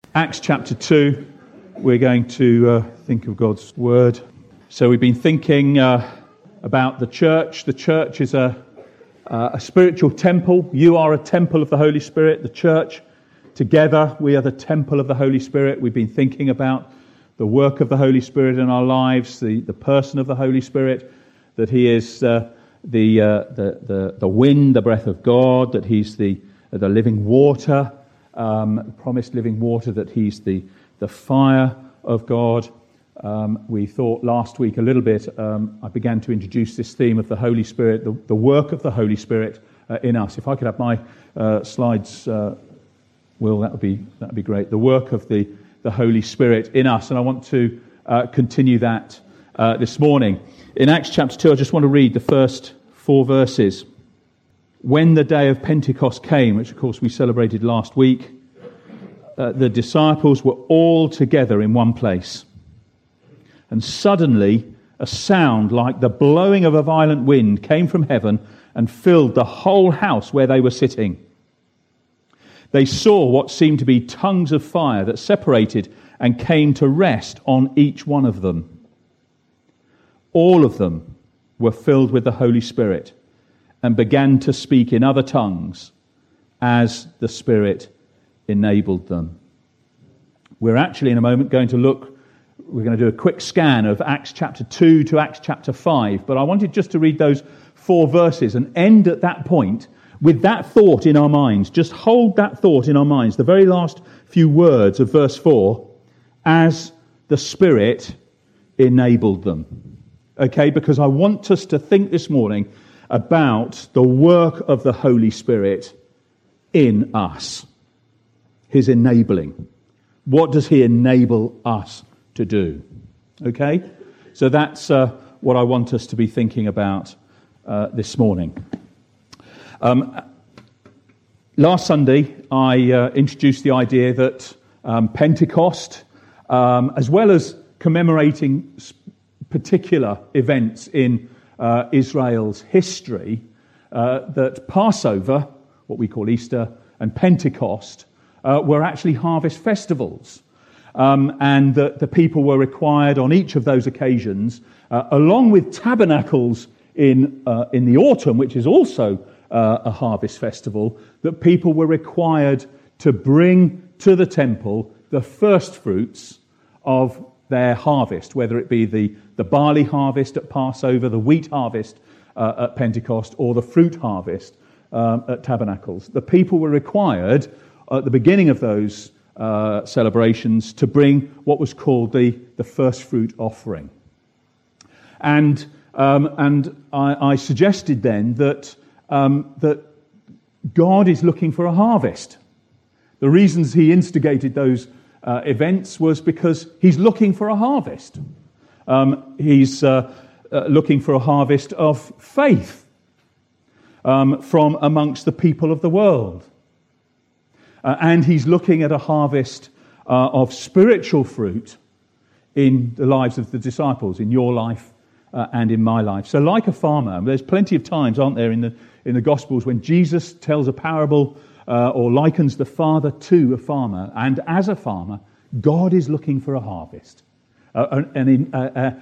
Acts chapter 2, we're going to think of God's Word. So we've been thinking about the church. The church is a spiritual temple. You are a temple of the Holy Spirit. The church, together, we are the temple of the Holy Spirit. We've been thinking about the work of the Holy Spirit in our lives, the person of the Holy Spirit, that He is the wind, the breath of God, that He's the living water, promised living water, that He's the fire of God. We thought last week a little bit, I began to introduce this theme of the Holy Spirit, the work of the Holy Spirit in us. If I could have my slides, Will, that would be great. The work of the Holy Spirit in us. And I want to continue that this morning. In Acts chapter 2, I just want to read the first 4 verses. When the day of Pentecost came, which of course we celebrated last week, the disciples were all together in one place. And suddenly a sound like the blowing of a violent wind came from heaven and filled the whole house where they were sitting. They saw what seemed to be tongues of fire that separated and came to rest on each one of them. All of them were filled with the Holy Spirit and began to speak in other tongues as the Spirit enabled them. We're actually in a moment going to we're going to do a quick scan of Acts chapter 2 to Acts chapter 5, but I wanted just to read those 4 verses and end at that point with that thought in our minds. Just hold that thought in our minds, the very last few words of verse 4, as the Spirit enabled them. Okay, because I want us to think this morning about the work of the Holy Spirit in us. His enabling. What does He enable us to do? Okay? So that's what I want us to be thinking about this morning. Last Sunday, I introduced the idea that Pentecost, as well as commemorating particular events in Israel's history, that Passover, what we call Easter, and Pentecost were actually harvest festivals. And that the people were required on each of those occasions, along with tabernacles in the autumn, which is also a harvest festival, that people were required to bring to the temple the first fruits of their harvest, whether it be the barley harvest at Passover, the wheat harvest at Pentecost, or the fruit harvest at Tabernacles. The people were required at the beginning of those celebrations to bring what was called the first fruit offering. And I suggested then that God is looking for a harvest. The reasons He instigated those events was because He's looking for a harvest. He's looking for a harvest of faith from amongst the people of the world. And He's looking at a harvest of spiritual fruit in the lives of the disciples, in your life and in my life. So like a farmer, there's plenty of times, aren't there, in the Gospels when Jesus tells a parable or likens the Father to a farmer. And as a farmer, God is looking for a harvest. A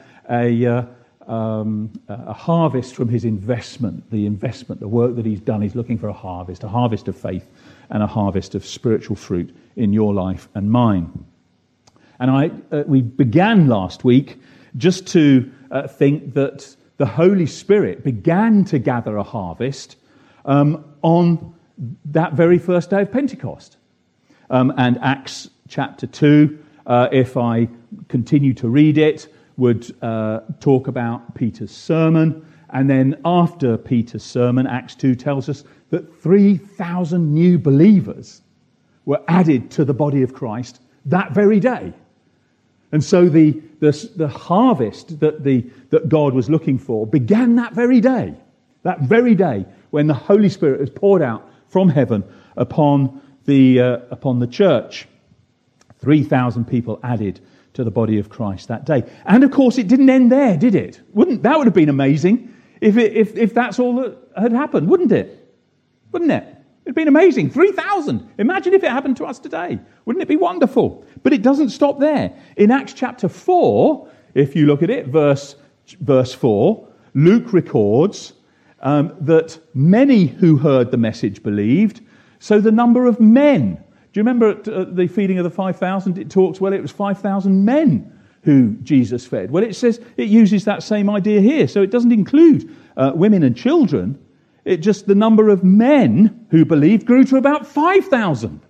harvest from His investment, the work that He's done. He's looking for a harvest of faith and a harvest of spiritual fruit in your life and mine. And we began last week just to think that the Holy Spirit began to gather a harvest on that very first day of Pentecost. And Acts chapter 2, if I continue to read it, would talk about Peter's sermon. And then after Peter's sermon, Acts 2 tells us that 3,000 new believers were added to the body of Christ that very day. And so the harvest that God was looking for began that very day when the Holy Spirit was poured out from heaven upon the church. 3,000 people added to the body of Christ that day. And of course, it didn't end there, did it? That would have been amazing if that's all that had happened, wouldn't it? Wouldn't it? It'd been amazing. 3,000. Imagine if it happened to us today. Wouldn't it be wonderful? But it doesn't stop there. In Acts chapter 4, if you look at it, verse 4, Luke records that many who heard the message believed. So the number of men. Do you remember at the feeding of the 5,000? It talks, well, it was 5,000 men who Jesus fed. Well, it says it uses that same idea here. So it doesn't include women and children. It just the number of men who believed grew to about 5,000.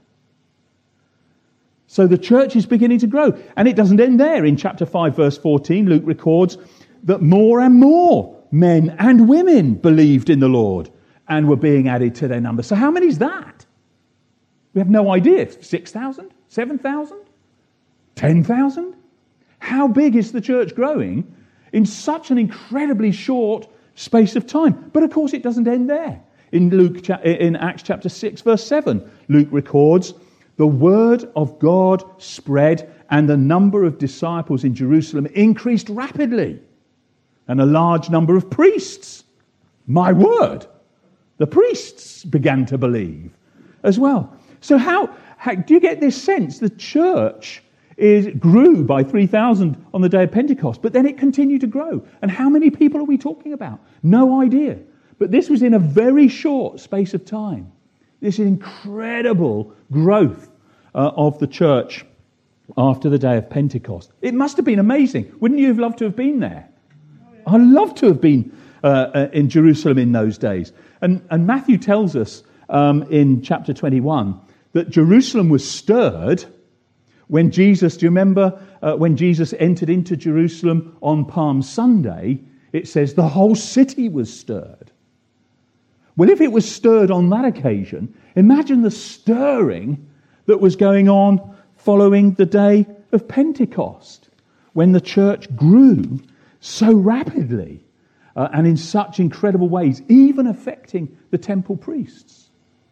So the church is beginning to grow. And it doesn't end there. In chapter 5, verse 14, Luke records that more and more men and women believed in the Lord and were being added to their number. So how many is that? We have no idea. 6,000? 7,000? 10,000? How big is the church growing in such an incredibly short space of time? But of course it doesn't end there. In Acts chapter 6, verse 7, Luke records, the word of God spread and the number of disciples in Jerusalem increased rapidly. And a large number of priests, my word, the priests began to believe as well. So how do you get this sense? The church grew by 3,000 on the day of Pentecost, but then it continued to grow. And how many people are we talking about? No idea. But this was in a very short space of time. This incredible growth of the church after the day of Pentecost. It must have been amazing. Wouldn't you have loved to have been there? I'd love to have been in Jerusalem in those days. And Matthew tells us in chapter 21 that Jerusalem was stirred when Jesus, do you remember when Jesus entered into Jerusalem on Palm Sunday? It says the whole city was stirred. Well, if it was stirred on that occasion, imagine the stirring that was going on following the day of Pentecost, when the church grew so rapidly and in such incredible ways, even affecting the temple priests.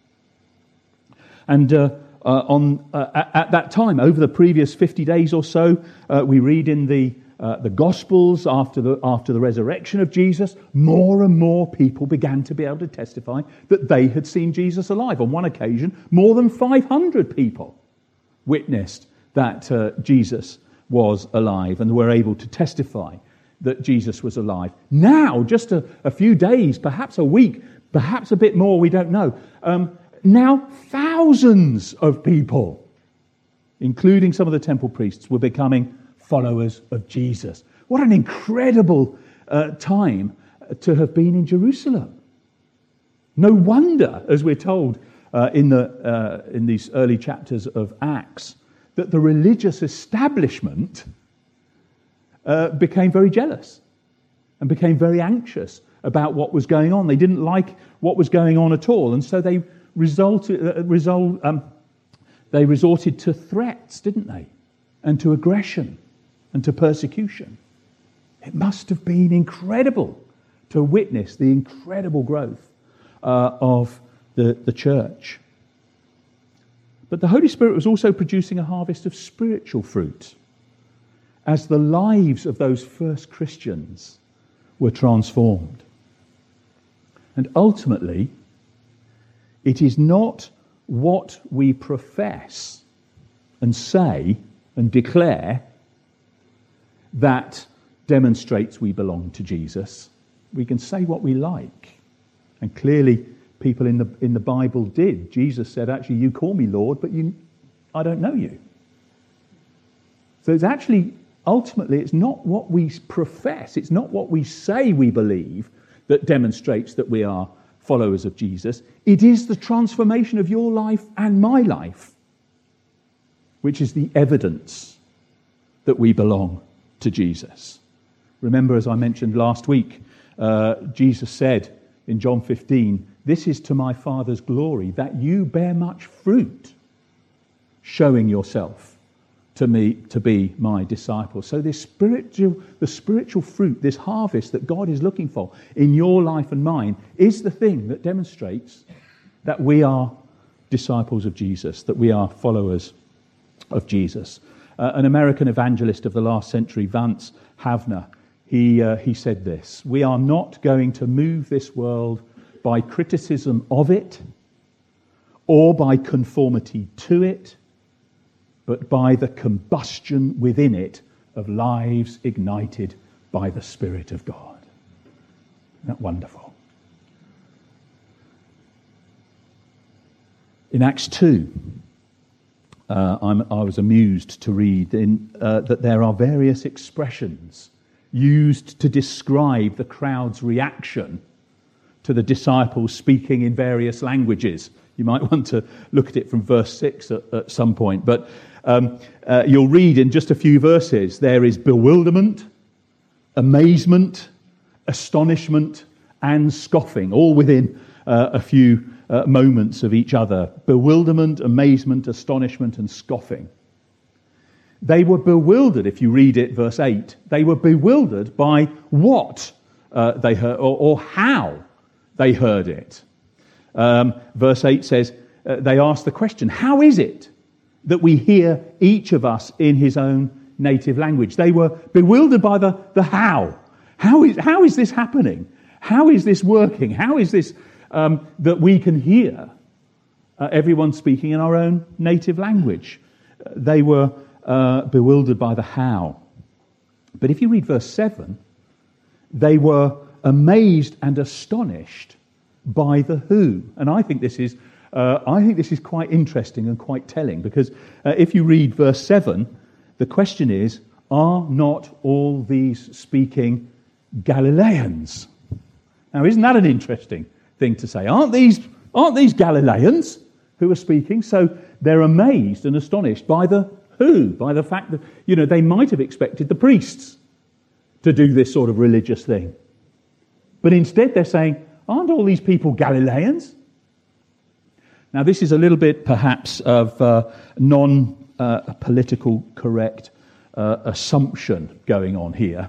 And at that time, over the previous 50 days or so, we read in the Gospels after the resurrection of Jesus, more and more people began to be able to testify that they had seen Jesus alive. On one occasion, more than 500 people witnessed that Jesus was alive and were able to testify that Jesus was alive. Now, just a few days, perhaps a week, perhaps a bit more, we don't know. Now, thousands of people, including some of the temple priests, were becoming followers of Jesus. What an incredible time to have been in Jerusalem. No wonder, as we're told in these early chapters of Acts, that the religious establishment became very jealous and became very anxious about what was going on. They didn't like what was going on at all, and so they resorted to threats, didn't they? And to aggression and to persecution. It must have been incredible to witness the incredible growth of the church. But the Holy Spirit was also producing a harvest of spiritual fruit as the lives of those first Christians were transformed. And ultimately, it is not what we profess and say and declare that demonstrates we belong to Jesus. We can say what we like. And clearly, people in the Bible did. Jesus said, actually, you call me Lord, but I don't know you. So it's actually, ultimately, it's not what we profess, it's not what we say we believe that demonstrates that we are followers of Jesus. It is the transformation of your life and my life, which is the evidence that we belong to Jesus. Remember, as I mentioned last week, Jesus said in John 15, "This is to my Father's glory, that you bear much fruit, showing yourself to me to be my disciples." So the spiritual fruit, this harvest that God is looking for in your life and mine, is the thing that demonstrates that we are disciples of Jesus, that we are followers of Jesus. An American evangelist of the last century, Vance Havner, he said this: "We are not going to move this world by criticism of it, or by conformity to it, but by the combustion within it of lives ignited by the Spirit of God. Isn't that wonderful? In Acts 2, I was amused to read that there are various expressions used to describe the crowd's reaction to the disciples speaking in various languages. You might want to look at it from verse 6 at some point. But you'll read in just a few verses, there is bewilderment, amazement, astonishment, and scoffing, all within a few moments of each other. Bewilderment, amazement, astonishment, and scoffing. They were bewildered, if you read it, verse 8. They were bewildered by what they heard, or how they heard it. Verse 8 says, they asked the question, how is it that we hear each of us in his own native language? They were bewildered by the how. How is this happening? How is this working? How is this that we can hear everyone speaking in our own native language? They were bewildered by the how. But if you read verse 7, they were amazed and astonished by the who. And I think this is quite interesting and quite telling, because if you read verse 7, the question is, are not all these speaking Galileans? Now, isn't that an interesting thing to say? Aren't these Galileans who are speaking? So they're amazed and astonished by the who, by the fact that, they might have expected the priests to do this sort of religious thing. But instead they're saying, aren't all these people Galileans? Now, this is a little bit, perhaps, of non-political correct assumption going on here,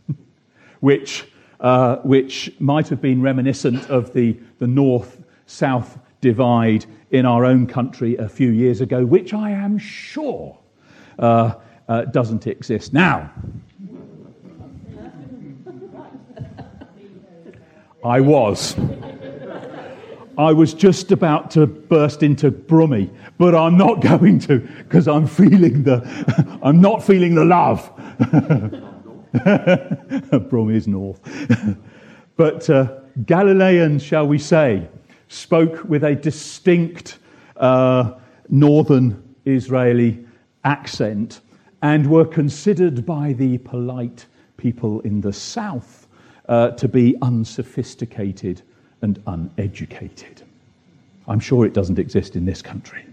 which might have been reminiscent of the north-south divide in our own country a few years ago, which I am sure doesn't exist now. I was just about to burst into Brummie, but I'm not going to, because I'm not feeling the love. Brummie is north. But Galileans, shall we say, spoke with a distinct northern Israeli accent and were considered by the polite people in the south to be unsophisticated and uneducated. I'm sure it doesn't exist in this country.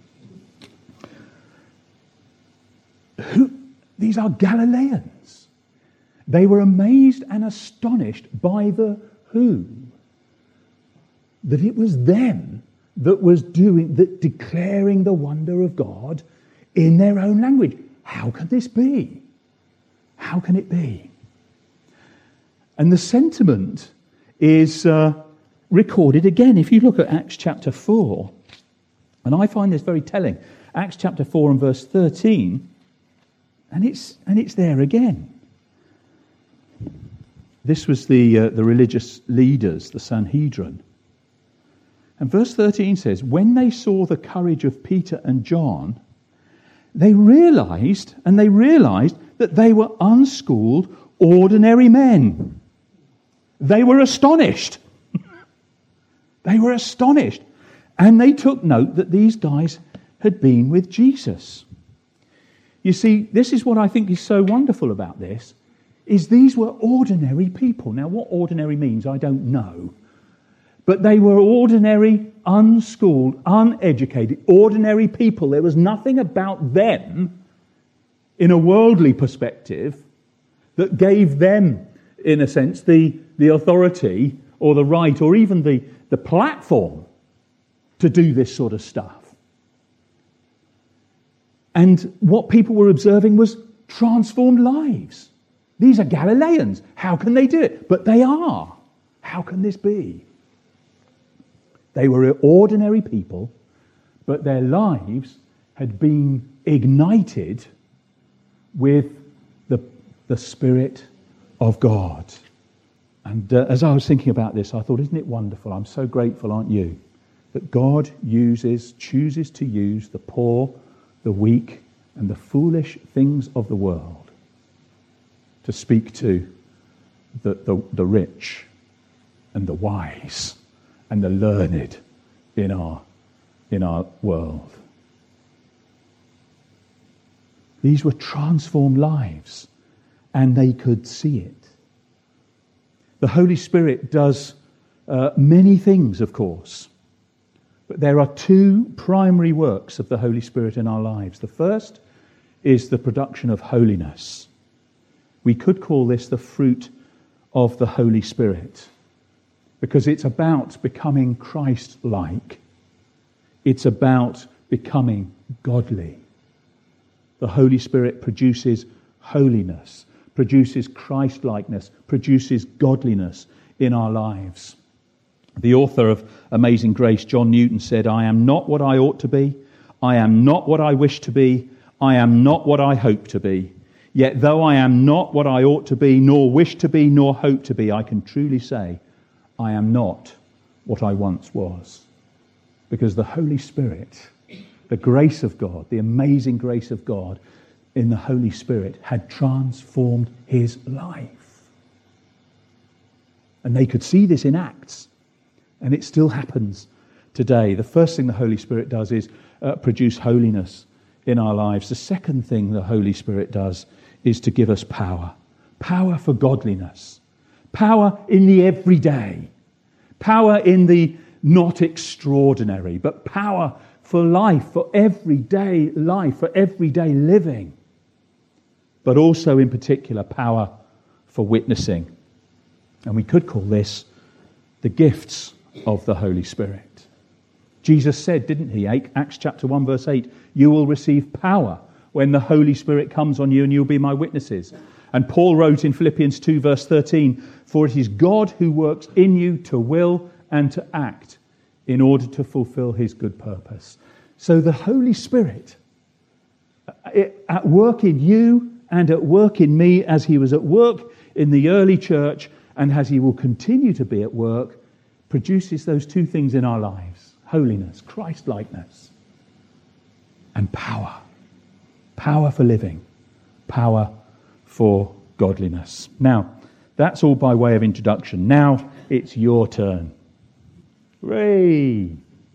These are Galileans. They were amazed and astonished by the who. That it was them that was declaring the wonder of God in their own language. How can this be? How can it be? And the sentiment is recorded again. If you look at Acts chapter 4, and I find this very telling. Acts chapter 4 and verse 13, and it's there again. This was the religious leaders, the Sanhedrin. And verse 13 says, when they saw the courage of Peter and John, they realized that they were unschooled, ordinary men. They were astonished. They were astonished. And they took note that these guys had been with Jesus. You see, this is what I think is so wonderful about this, is these were ordinary people. Now, what ordinary means, I don't know. But they were ordinary, unschooled, uneducated, ordinary people. There was nothing about them, in a worldly perspective, that gave them, in a sense, the authority or the right or even the platform to do this sort of stuff. And what people were observing was transformed lives. These are Galileans. How can they do it? But they are. How can this be? They were ordinary people, but their lives had been ignited with the Spirit of God. And as I was thinking about this, I thought, isn't it wonderful? I'm so grateful, aren't you, that God chooses to use the poor, the weak, and the foolish things of the world to speak to the rich and the wise and the learned in our world. These were transformed lives, and they could see it. The Holy Spirit does many things, of course, but there are two primary works of the Holy Spirit in our lives. The first is the production of holiness. We could call this the fruit of the Holy Spirit, because it's about becoming Christ-like. It's about becoming godly. The Holy Spirit produces holiness, produces Christ-likeness, produces godliness in our lives. The author of Amazing Grace, John Newton, said, "I am not what I ought to be. I am not what I wish to be. I am not what I hope to be. Yet though I am not what I ought to be, nor wish to be, nor hope to be, I can truly say, I am not what I once was." Because the Holy Spirit, the grace of God, the amazing grace of God in the Holy Spirit had transformed his life. And they could see this in Acts. And it still happens today. The first thing the Holy Spirit does is produce holiness in our lives. The second thing the Holy Spirit does is to give us power. Power for godliness. Power in the everyday. Power in the not extraordinary, but power for life, for everyday life, for everyday living. But also in particular, power for witnessing. And we could call this the gifts of the Holy Spirit. Jesus said, didn't he, Acts chapter 1 verse 8, "You will receive power when the Holy Spirit comes on you, and you'll be my witnesses." And Paul wrote in Philippians 2 verse 13, "For it is God who works in you to will and to act in order to fulfill his good purpose." So the Holy Spirit, at work in you and at work in me, as he was at work in the early church and as he will continue to be at work, produces those two things in our lives: holiness, Christ-likeness, and power. Power for living, power for godliness. Now, that's all by way of introduction. Now it's your turn. Hooray!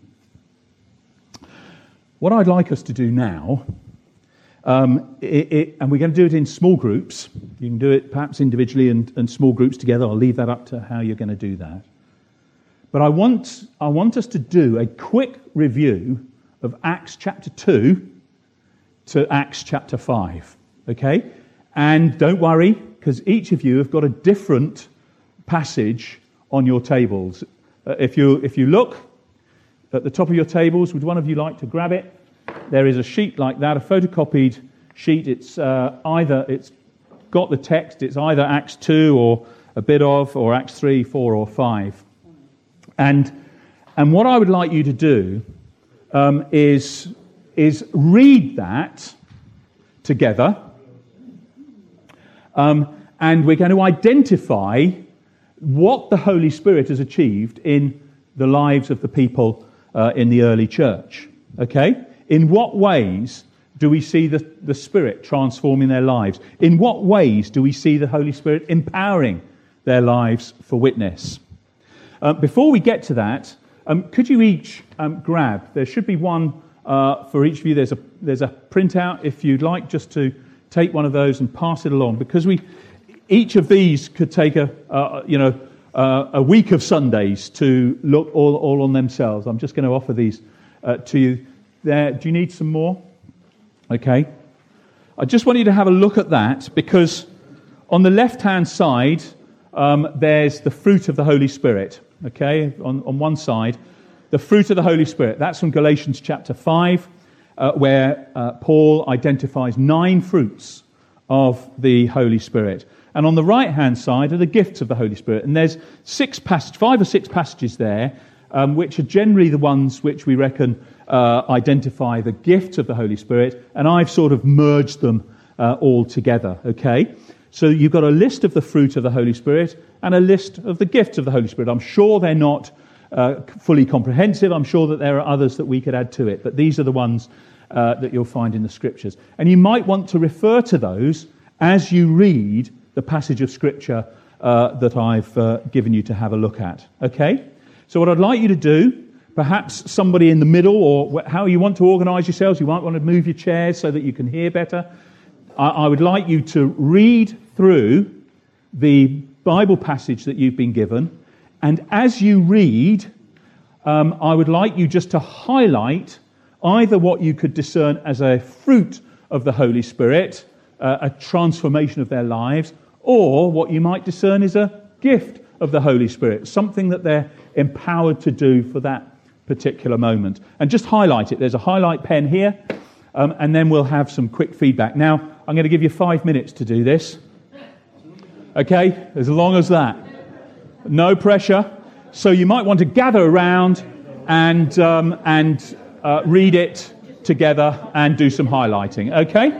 What I'd like us to do now, and we're going to do it in small groups. You can do it perhaps individually and small groups together. I'll leave that up to how you're going to do that. But I want us to do a quick review of Acts chapter 2 to Acts chapter 5. Okay? And don't worry, because each of you have got a different passage on your tables. If you look at the top of your tables, would one of you like to grab it? There is a sheet like that, a photocopied sheet. It's got the text. It's either Acts 2 or a bit of, or Acts 3, 4, or 5. And what I would like you to do is read that together, and we're going to identify what the Holy Spirit has achieved in the lives of the people in the early church. Okay? In what ways do we see the Spirit transforming their lives? In what ways do we see the Holy Spirit empowering their lives for witness? Before we get to that, could you each grab? There should be one for each of you. There's a printout if you'd like, just to take one of those and pass it along, because each of these could take a week of Sundays to look all on themselves. I'm just going to offer these to you. There, do you need some more? Okay. I just want you to have a look at that, because on the left-hand side, there's the fruit of the Holy Spirit. Okay, on one side, the fruit of the Holy Spirit. That's from Galatians chapter 5, where Paul identifies 9 fruits of the Holy Spirit. And on the right-hand side are the gifts of the Holy Spirit. And there's 5 or 6 passages there, which are generally the ones which we reckon identify the gifts of the Holy Spirit. And I've sort of merged them all together, okay? So you've got a list of the fruit of the Holy Spirit and a list of the gifts of the Holy Spirit. I'm sure they're not fully comprehensive. I'm sure that there are others that we could add to it, but these are the ones that you'll find in the Scriptures. And you might want to refer to those as you read the passage of Scripture that I've given you to have a look at. Okay? So what I'd like you to do, perhaps somebody in the middle, or how you want to organise yourselves, you might want to move your chairs so that you can hear better. I would like you to read through the Bible passage that you've been given, and as you read, I would like you just to highlight either what you could discern as a fruit of the Holy Spirit, a transformation of their lives, or what you might discern is a gift of the Holy Spirit, something that they're empowered to do for that particular moment. And just highlight it. There's a highlight pen here, and then we'll have some quick feedback. Now, I'm going to give you 5 minutes to do this. Okay? As long as that. No pressure. So you might want to gather around and read it together and do some highlighting. Okay?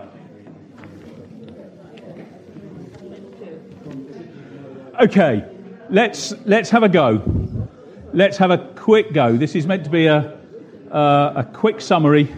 Okay. Let's have a go. Let's have a quick go. This is meant to be a quick summary.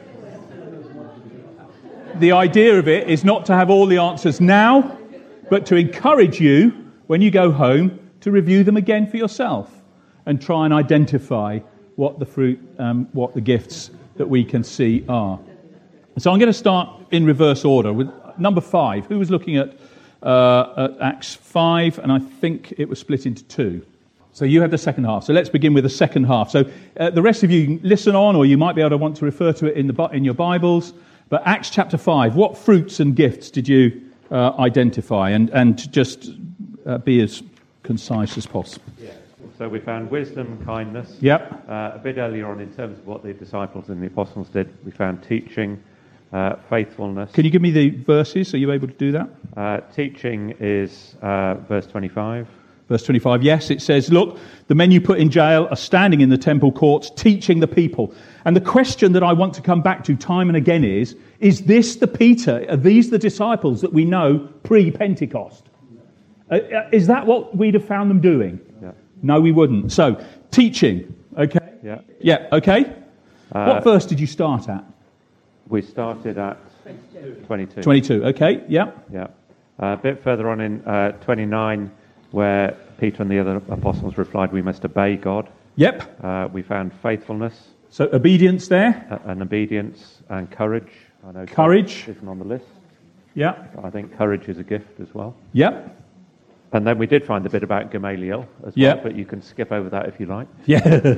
The idea of it is not to have all the answers now, but to encourage you, when you go home, to review them again for yourself and try and identify what the fruit, what the gifts that we can see are. So I'm going to start in reverse order with number 5. Who was looking at Acts 5? And I think it was split into 2. So you have the second half. So let's begin with the second half. So the rest of you can listen on, or you might be able to want to refer to it in your Bibles. But Acts chapter 5, what fruits and gifts did you identify? And just be as concise as possible. Yeah. So we found wisdom, kindness. Yep. A bit earlier on, in terms of what the disciples and the apostles did, we found teaching, faithfulness. Can you give me the verses? Are you able to do that? Teaching is verse 25. Verse 25, yes, it says, look, the men you put in jail are standing in the temple courts teaching the people. And the question that I want to come back to time and again is this the Peter, are these the disciples that we know pre-Pentecost? Is that what we'd have found them doing? Yeah. No, we wouldn't. So, teaching, okay? Yeah. Yeah, okay. What verse did you start at? We started at 22. 22, okay, yeah. Yeah. A bit further on in 29, where Peter and the other apostles replied, we must obey God. Yep. We found faithfulness. So obedience there. And obedience and courage. I know courage isn't on the list. Yeah. I think courage is a gift as well. Yep. And then we did find a bit about Gamaliel as well, but you can skip over that if you like. Yeah.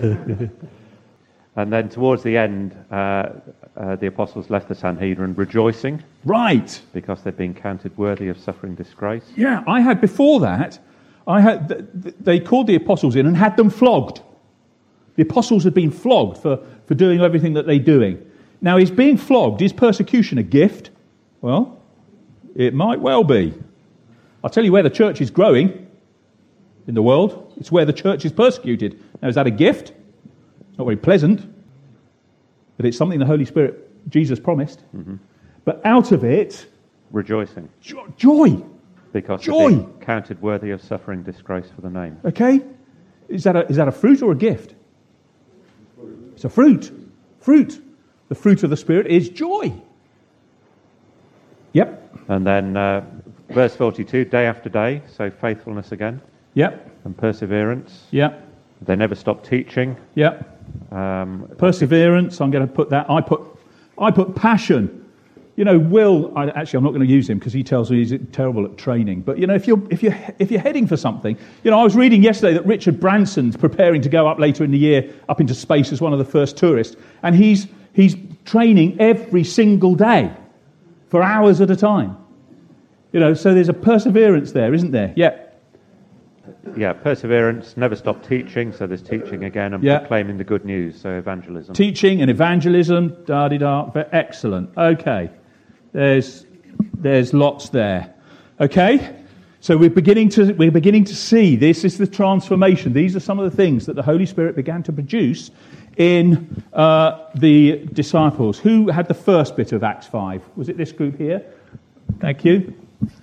And then towards the end, the apostles left the Sanhedrin rejoicing. Right. Because they'd been counted worthy of suffering disgrace. Yeah, I had before that, they called the apostles in and had them flogged. The apostles had been flogged for doing everything that they're doing. Now, is being flogged, is persecution a gift? Well, it might well be. I'll tell you where the church is growing in the world. It's where the church is persecuted. Now, is that a gift? It's not very pleasant, but it's something the Holy Spirit, Jesus promised. Mm-hmm. But out of it... rejoicing. Joy. Because joy. They're being counted worthy of suffering disgrace for the name. Okay. Is that a fruit or a gift? It's a fruit. Fruit. The fruit of the Spirit is joy. Yep. And then verse 42, day after day, so faithfulness again. Yep. And perseverance. Yep. They never stopped teaching. Yep. Perseverance, I'm going to put that. I put passion. You know, I'm not going to use him because he tells me he's terrible at training. But you know, if you're heading for something, you know, I was reading yesterday that Richard Branson's preparing to go up later in the year up into space as one of the first tourists, and he's training every single day for hours at a time. You know, so there's a perseverance there, isn't there? Yeah. Yeah, perseverance, never stop teaching, so there's teaching again, and proclaiming the good news, so evangelism. Teaching and evangelism, excellent. Okay, there's lots there. Okay, so we're beginning to see, this is the transformation. These are some of the things that the Holy Spirit began to produce in the disciples. Who had the first bit of Acts 5? Was it this group here? Thank you.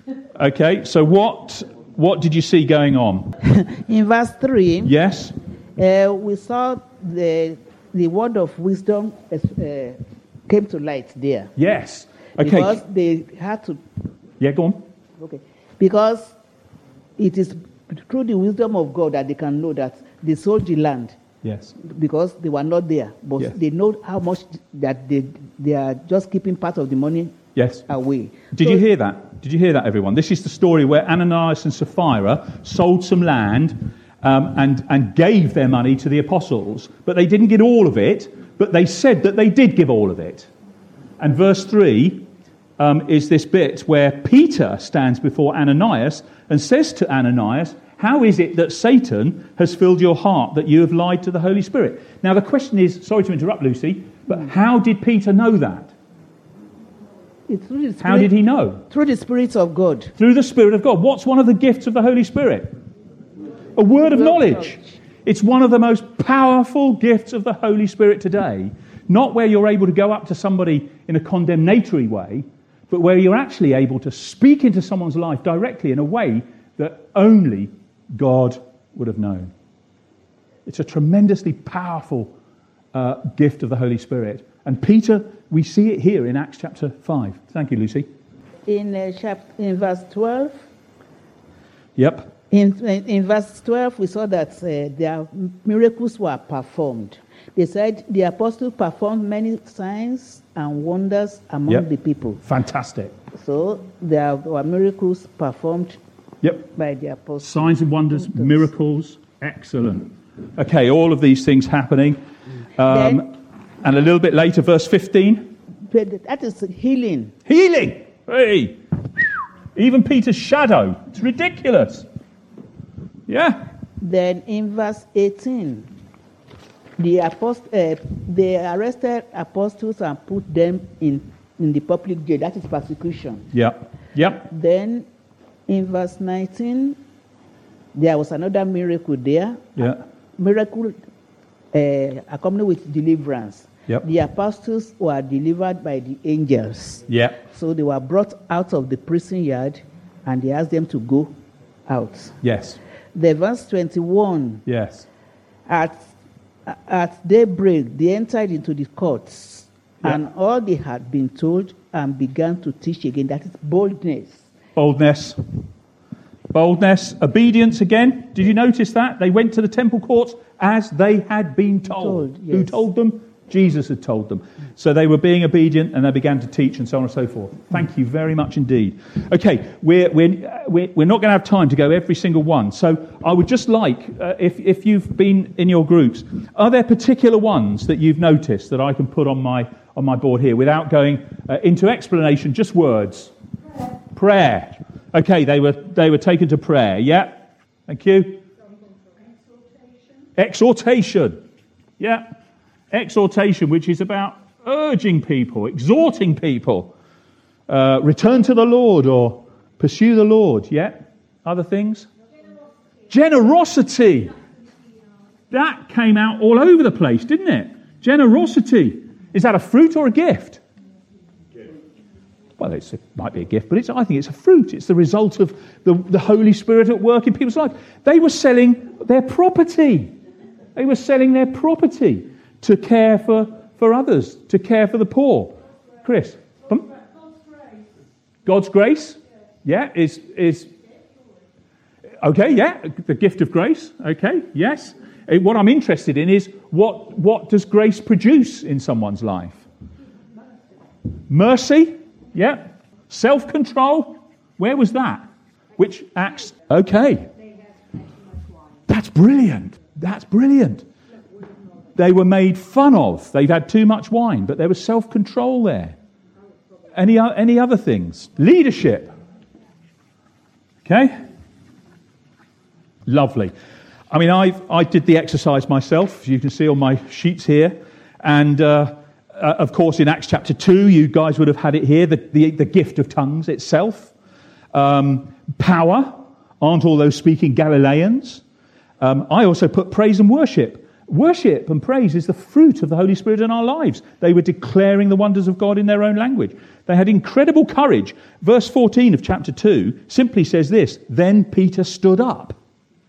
Okay, so what did you see going on? In verse 3, yes, We saw the word of wisdom came to light there. Yes. Okay. Because they had to... Yeah, go on. Okay. Because it is through the wisdom of God that they can know that they sold the land. Yes. Because they were not there. But yes. they know how much that they are just keeping part of the money yes. away. Did you hear that? Did you hear that, everyone? This is the story where Ananias and Sapphira sold some land and gave their money to the apostles, but they didn't get all of it, but they said that they did give all of it. And verse 3 is this bit where Peter stands before Ananias and says to Ananias, how is it that Satan has filled your heart that you have lied to the Holy Spirit? Now the question is, sorry to interrupt, Lucy, but how did Peter know that? How did he know? Through the Spirit of God. Through the Spirit of God. What's one of the gifts of the Holy Spirit? A word of knowledge. It's one of the most powerful gifts of the Holy Spirit today. Not where you're able to go up to somebody in a condemnatory way, but where you're actually able to speak into someone's life directly in a way that only God would have known. It's a tremendously powerful gift of the Holy Spirit. And Peter, we see it here in Acts chapter 5. Thank you, Lucy. In verse 12. Yep. In verse 12, we saw that their miracles were performed. They said the apostles performed many signs and wonders among the people. Fantastic. So there were miracles performed by the apostles. Signs and wonders, miracles. Excellent. Okay, all of these things happening. And a little bit later, verse 15. That is healing. Healing! Hey! Even Peter's shadow. It's ridiculous. Yeah. Then in verse 18, they arrested apostles and put them in the public jail. That is persecution. Yeah. Then in verse 19, there was another miracle there. Yeah. Miracle accompanied with deliverance. Yep. The apostles were delivered by the angels. Yeah. So they were brought out of the prison yard and they asked them to go out. Yes. The verse 21. Yes. At daybreak, they entered into the courts, and all they had been told and began to teach again. That is boldness. Boldness. Obedience again. Did you notice that? They went to the temple courts as they had been told. Yes. Who told them? Jesus had told them. So they were being obedient and they began to teach and so on and so forth. Thank you very much indeed. Okay, we're not going to have time to go every single one. So I would just like, if you've been in your groups, are there particular ones that you've noticed that I can put on my board here without going into explanation, just words? Prayer. Okay, they were taken to prayer. Yeah. Thank you. Exhortation. Yeah. Exhortation, which is about urging people, exhorting people, return to the Lord or pursue the Lord. Yeah? Other things? Generosity. That came out all over the place, didn't it? Generosity. Is that a fruit or a gift? Well, it might be a gift, but I think it's a fruit. It's the result of the Holy Spirit at work in people's lives. They were selling their property. To care for others, to care for the poor. Chris? God's grace? Yeah, is okay, yeah, the gift of grace. Okay, yes. What I'm interested in is what does grace produce in someone's life? Mercy? Yeah. Self-control? Where was that? Which Acts? Okay. That's brilliant. They were made fun of. They've had too much wine, but there was self-control there. Any other things? Leadership. Okay? Lovely. I mean, I did the exercise myself, as you can see on my sheets here. And, of course, in Acts chapter 2, you guys would have had it here, the gift of tongues itself. Power. Aren't all those speaking Galileans? I also put praise and worship. Worship and praise is the fruit of the Holy Spirit in our lives. They were declaring the wonders of God in their own language. They had incredible courage. Verse 14 of chapter 2 simply says this, then Peter stood up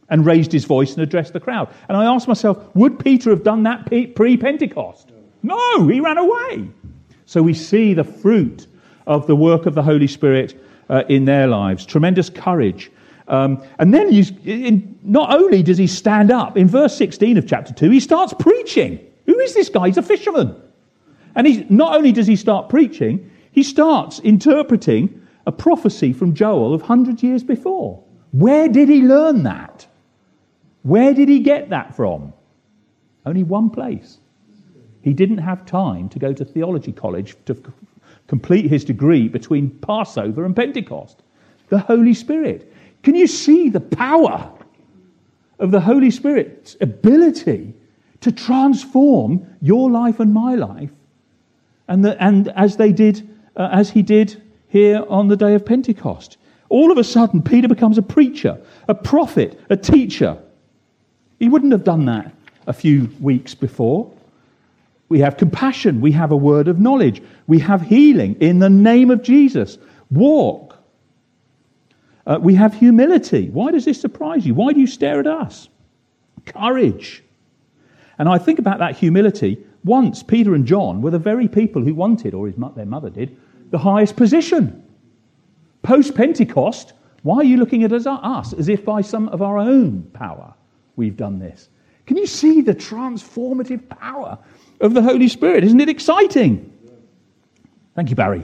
and raised his voice and addressed the crowd. And I asked myself, would Peter have done that pre-Pentecost? No, he ran away. So we see the fruit of the work of the Holy Spirit in their lives. Tremendous courage. And then not only does he stand up, in verse 16 of chapter 2, he starts preaching. Who is this guy? He's a fisherman. And not only does he start preaching, he starts interpreting a prophecy from Joel of 100 years before. Where did he learn that? Where did he get that from? Only one place. He didn't have time to go to theology college to complete his degree between Passover and Pentecost. The Holy Spirit. Can you see the power of the Holy Spirit's ability to transform your life and my life, and as he did here on the day of Pentecost? All of a sudden, Peter becomes a preacher, a prophet, a teacher. He wouldn't have done that a few weeks before. We have compassion. We have a word of knowledge. We have healing in the name of Jesus. Walk. We have humility. Why does this surprise you? Why do you stare at us? Courage. And I think about that humility. Once Peter and John were the very people who wanted, or their mother did, the highest position. Post-Pentecost, why are you looking at us as if by some of our own power we've done this? Can you see the transformative power of the Holy Spirit? Isn't it exciting? Thank you, Barry.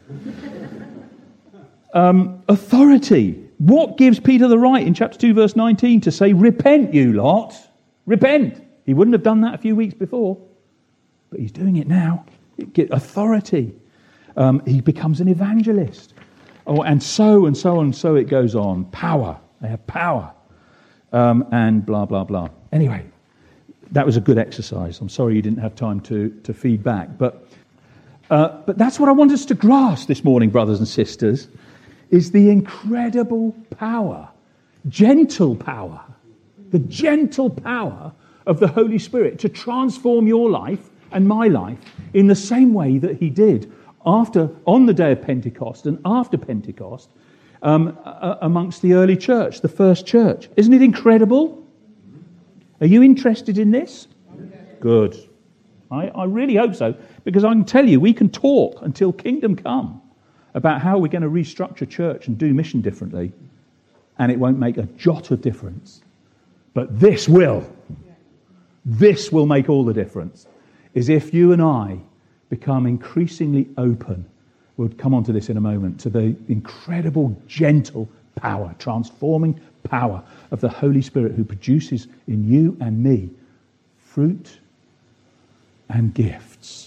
Authority. What gives Peter the right in chapter 2, verse 19 to say, repent, you lot. Repent. He wouldn't have done that a few weeks before, but he's doing it now. Authority. He becomes an evangelist. Oh, and so it goes on. Power. They have power. And blah, blah, blah. Anyway, that was a good exercise. I'm sorry you didn't have time to feed back. But that's what I want us to grasp this morning, brothers and sisters, is the incredible power, gentle power, the gentle power of the Holy Spirit to transform your life and my life in the same way that he did on the day of Pentecost and after Pentecost amongst the early church, the first church. Isn't it incredible? Are you interested in this? Good. I really hope so, because I can tell you we can talk until kingdom come about how we're going to restructure church and do mission differently, and it won't make a jot of difference. But this will make all the difference, is if you and I become increasingly open, we'll come on to this in a moment, to the incredible gentle power, transforming power of the Holy Spirit who produces in you and me fruit and gifts.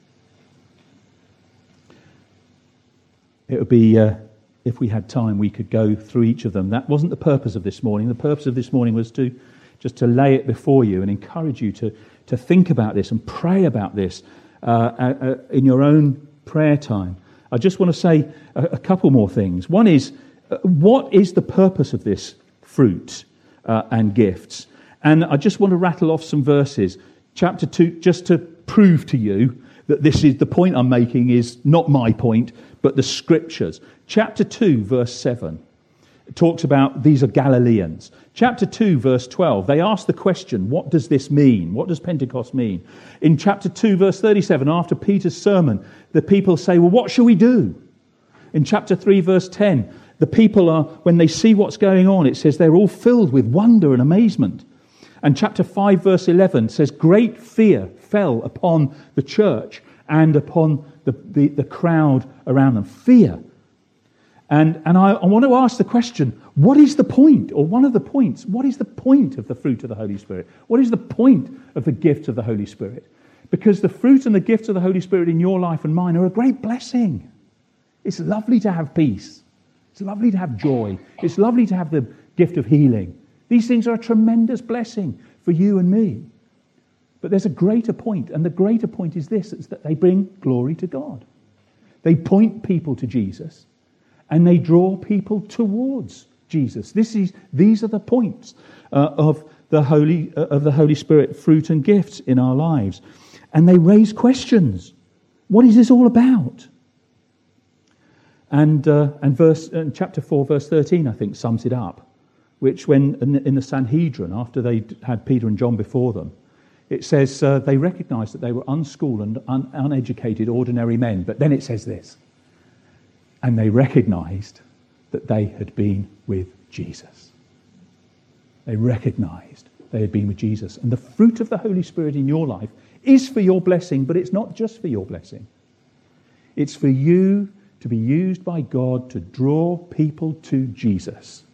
It would be, if we had time, we could go through each of them. That wasn't the purpose of this morning. The purpose of this morning was to lay it before you and encourage you to think about this and pray about this in your own prayer time. I just want to say a couple more things. One is, what is the purpose of this fruit and gifts? And I just want to rattle off some verses. Chapter 2, just to prove to you that this is the point I'm making is not my point, but the Scriptures. Chapter 2, verse 7, it talks about these are Galileans. Chapter 2, verse 12, they ask the question, what does this mean? What does Pentecost mean? In chapter 2, verse 37, after Peter's sermon, the people say, well, what shall we do? In chapter 3, verse 10, the people are, when they see what's going on, it says they're all filled with wonder and amazement. And chapter 5, verse 11 says, great fear fell upon the church and upon the crowd around them. Fear. And I want to ask the question, what is the point, or one of the points, what is the point of the fruit of the Holy Spirit? What is the point of the gift of the Holy Spirit? Because the fruit and the gifts of the Holy Spirit in your life and mine are a great blessing. It's lovely to have peace. It's lovely to have joy. It's lovely to have the gift of healing. These things are a tremendous blessing for you and me. But there's a greater point, and the greater point is this, is that they bring glory to God. They point people to Jesus, and they draw people towards Jesus. These are the points of the Holy Spirit, fruit and gifts in our lives. And they raise questions. What is this all about? And chapter 4, verse 13, I think, sums it up. which when in the Sanhedrin, after they had Peter and John before them, it says they recognized that they were unschooled and uneducated ordinary men. But then it says this, and they recognized that they had been with Jesus. They recognized they had been with Jesus. And the fruit of the Holy Spirit in your life is for your blessing, but it's not just for your blessing. It's for you to be used by God to draw people to Jesus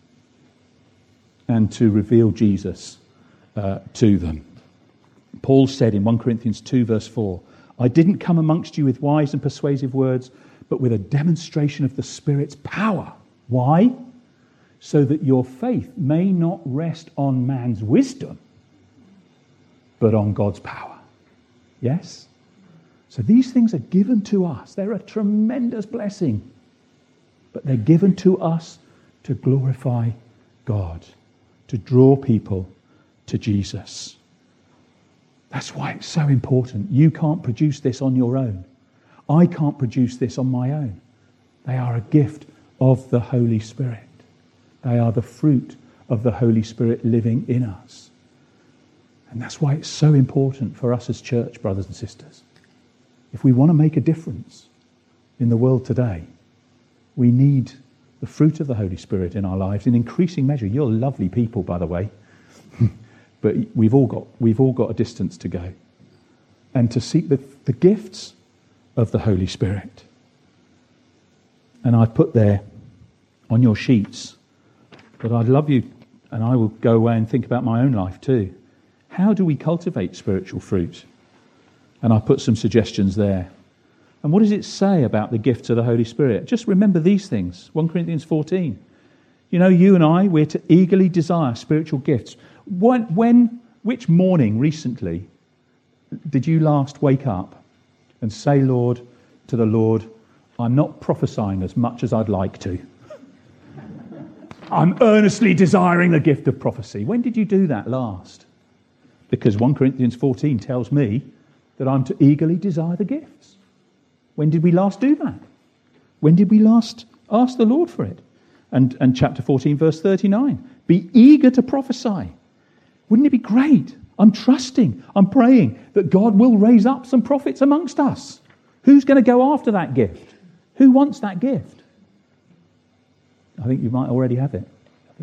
and to reveal Jesus to them. Paul said in 1 Corinthians 2 verse 4, I didn't come amongst you with wise and persuasive words, but with a demonstration of the Spirit's power. Why? So that your faith may not rest on man's wisdom, but on God's power. Yes? So these things are given to us. They're a tremendous blessing. But they're given to us to glorify God, to draw people to Jesus. That's why it's so important. You can't produce this on your own. I can't produce this on my own. They are a gift of the Holy Spirit. They are the fruit of the Holy Spirit living in us. And that's why it's so important for us as church, brothers and sisters. If we want to make a difference in the world today, we need the fruit of the Holy Spirit in our lives in increasing measure. You're lovely people, by the way. But we've all got a distance to go. And to seek the gifts of the Holy Spirit. And I've put there on your sheets, but I'd love you, and I will go away and think about my own life too. How do we cultivate spiritual fruit? And I put some suggestions there. And what does it say about the gifts of the Holy Spirit? Just remember these things. 1 Corinthians 14. You know, you and I, we're to eagerly desire spiritual gifts. Which morning recently did you last wake up and say, Lord, to the Lord, I'm not prophesying as much as I'd like to. I'm earnestly desiring the gift of prophecy. When did you do that last? Because 1 Corinthians 14 tells me that I'm to eagerly desire the gifts. When did we last do that? When did we last ask the Lord for it? And chapter 14, verse 39. Be eager to prophesy. Wouldn't it be great? I'm trusting, I'm praying that God will raise up some prophets amongst us. Who's going to go after that gift? Who wants that gift? I think you might already have it.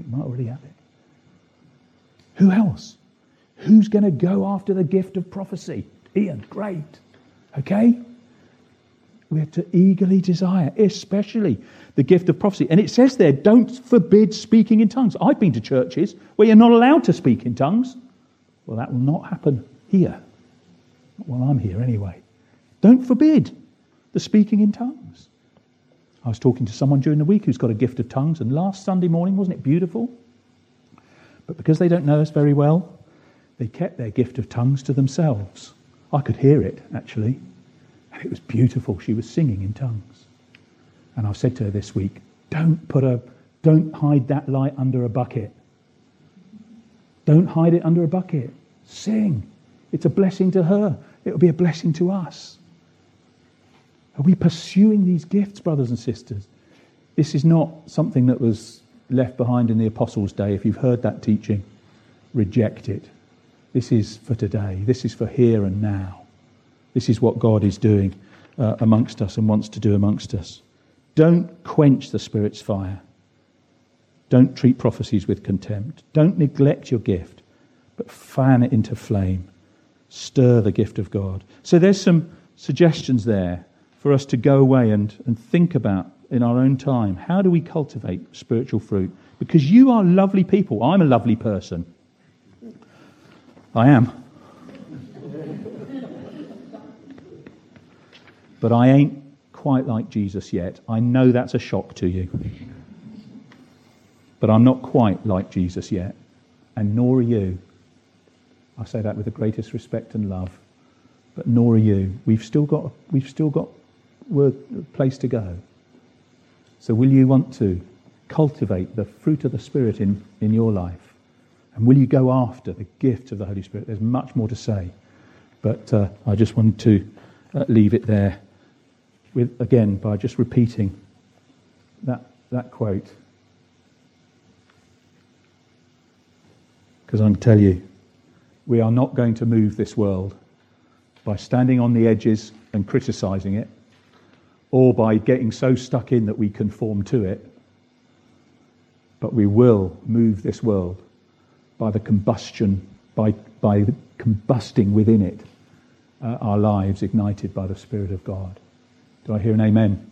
Who else? Who's going to go after the gift of prophecy? Ian, great. Okay? We're to eagerly desire, especially the gift of prophecy. And it says there, don't forbid speaking in tongues. I've been to churches where you're not allowed to speak in tongues. Well, that will not happen here. Not while I'm here anyway. Don't forbid the speaking in tongues. I was talking to someone during the week who's got a gift of tongues, and last Sunday morning, wasn't it beautiful? But because they don't know us very well, they kept their gift of tongues to themselves. I could hear it, actually. And it was beautiful. She was singing in tongues. And I've said to her this week, don't hide that light under a bucket. Don't hide it under a bucket. Sing. It's a blessing to her. It'll be a blessing to us. Are we pursuing these gifts, brothers and sisters? This is not something that was left behind in the Apostles' day. If you've heard that teaching, reject it. This is for today. This is for here and now. This is what God is doing amongst us and wants to do amongst us. Don't quench the Spirit's fire. Don't treat prophecies with contempt. Don't neglect your gift, but fan it into flame. Stir the gift of God. So there's some suggestions there for us to go away and think about in our own time. How do we cultivate spiritual fruit? Because you are lovely people. I'm a lovely person. I am. But I ain't quite like Jesus yet. I know that's a shock to you. But I'm not quite like Jesus yet. And nor are you. I say that with the greatest respect and love. But nor are you. We've still got a place to go. So will you want to cultivate the fruit of the Spirit in your life? And will you go after the gift of the Holy Spirit? There's much more to say. But I just wanted to leave it there by just repeating that quote. Because I can tell you, we are not going to move this world by standing on the edges and criticising it, or by getting so stuck in that we conform to it. But we will move this world by the combustion, by combusting within it our lives ignited by the Spirit of God. Do I hear an amen?